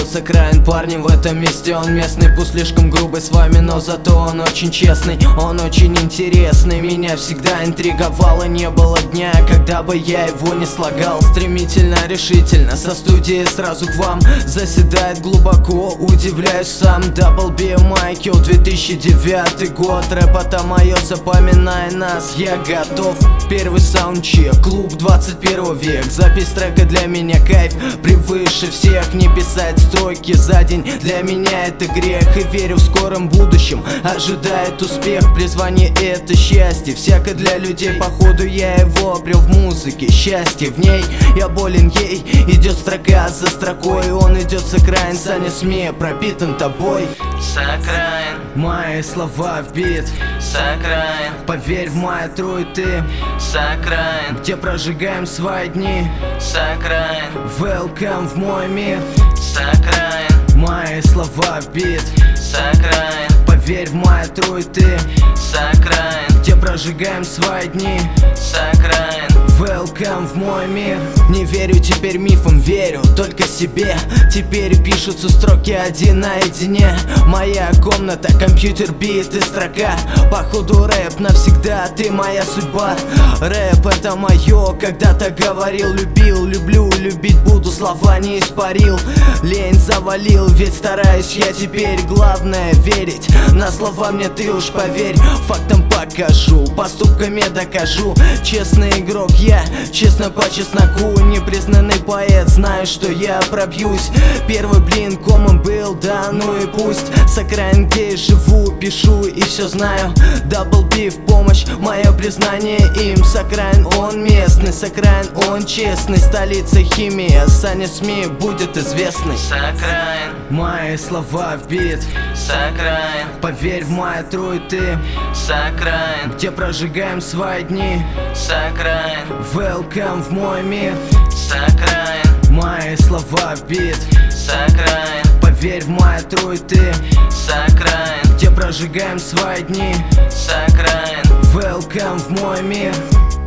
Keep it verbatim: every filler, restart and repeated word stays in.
зовут Сакраин. Парни в этом месте, он местный, пусть слишком грубый с вами, но зато он очень честный, он очень интересный. Меня всегда интриговало, не было дня, когда бы я его не слагал. Стремительно, решительно, со студии сразу к вам заседает глубоко, удивляюсь сам. Дабл би Майкл, две тысячи девятый год, рэп это мое, запоминай нас, я готов. Первый саундчек, клуб двадцать первый век, запись трека для меня кайф, превыше всех. Не писать строки за день, для меня это грех. И верю в скором будущем, ожидает успех. Призвание это счастье, всяко для людей. Походу я его обрел в музыке, счастье в ней, я болен ей. Идет строка за строкой, он идет Сакраин. Саня СМИ пропитан тобой. Сакраин, мои слова в бит. Сакраин, поверь в мои тру и ты. Сакраин, где прожигаем свои дни. Сакраин, welcome в мой мир. Сакраин, мои слова в бит. Сакраин, поверь в мои тру и ты. Сакраин, где прожигаем свои дни. Сакраин, welcome в мой мир. Не верю теперь мифам, верю только себе. Теперь пишутся строки один наедине. Моя комната, компьютер, бит и строка. Походу рэп навсегда, ты моя судьба. Рэп это мое, когда-то говорил, любил, люблю, любить буду, слова не испарил. Лень завалил, ведь стараюсь я теперь. Главное верить, на слова мне ты уж поверь. Фактом покажу, поступками докажу. Честный игрок я, честно по чесноку. Непризнанный поэт, знаю, что я пробьюсь. Первый блин комом был, да ну и пусть. Сакраин, где я живу, пишу и все знаю. Дабл би в помощь, мое признание им. Сакраин он местный, Сакраин он честный. Столица химия, Саня СМИ будет известный. Сакраин, мои слова в бит. Сакраин, поверь в мои тру и ты. Сакраин, где прожигаем свои дни. Сакраин, welcome в мой мир. Сакраин, мои слова в бит. Сакраин, поверь в мои тру и ты. Сакраин, где прожигаем свои дни. Сакраин, welcome в мой мир.